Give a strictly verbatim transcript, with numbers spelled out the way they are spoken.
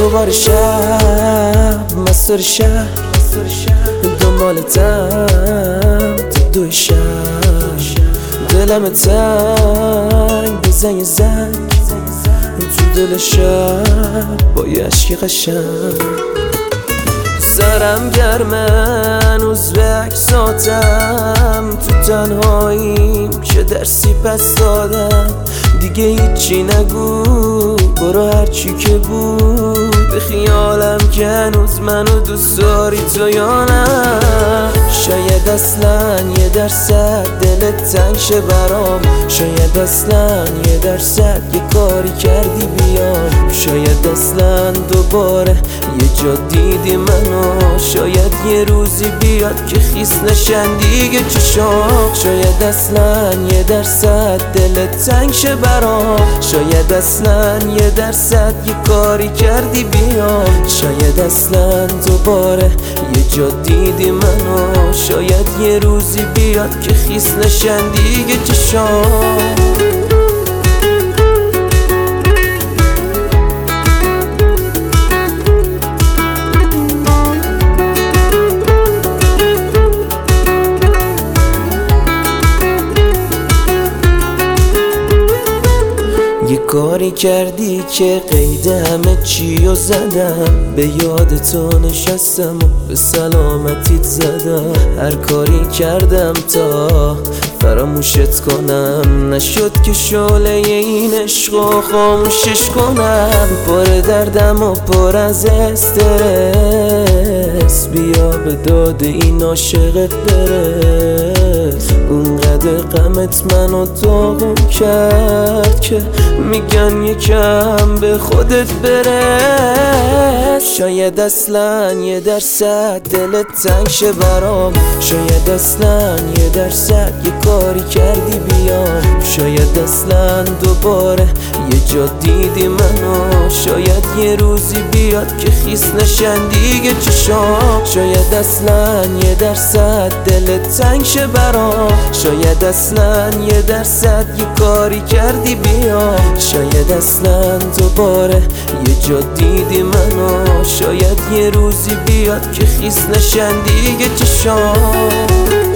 دوباره شب مستر شهر دنبالتم تو دو شب دلم تنگ بزن یه زنگ تو دل شب با یه عشق قشنگ سرم گرمه هنوز به عکساتم تو تنهاییم که درسی پس دادم دیگه هیچی نگو برو هرچی که بود به خیالم که هنوز منو دوست داری تو یا نه شاید اصلا یه درصد دلت تنگ شه برام شاید اصلا یه درصد یه کاری کردی بیام شاید اصلا دوباره یه جا دیدی منو شاید یه روزی بیاد که خیس نشن دیگه چشام شاید اصلا یه درصد دلت تنگ شه برام شاید اصلا یه درصد یه کاری کردی بیام شاید اصلا دوباره یه جا دیدی منو شاید یه روزی بیاد که خیس نشن دیگه چشام یه کاری کردی که قید همه چی رو زدم به یاد تو نشستم و به سلامتیت زدم هر کاری کردم تا فراموشت کنم نشد که شعله این عشق و خاموشش کنم پر دردم و پر از استرس بیا به داد این عاشقت برس اونقدر غمت منو داغون کرد که میگن یکم به خودت برس شاید اصلا یه درصد دلت تنگ شه برام شاید اصلا یه درصد یه کاری کردی بیام شاید اصلا دوباره یه جا دیدی منو شاید یه روزی بیاد که خیس نشن دیگه چشام شاید اصلا یه درصد دلت تنگ شه برام شاید اصلا یه درصد یه کاری کردی بیام شاید اصلا دوباره یه جا دیدی منو شاید یه روزی بیاد که خیس نشن دیگه چشام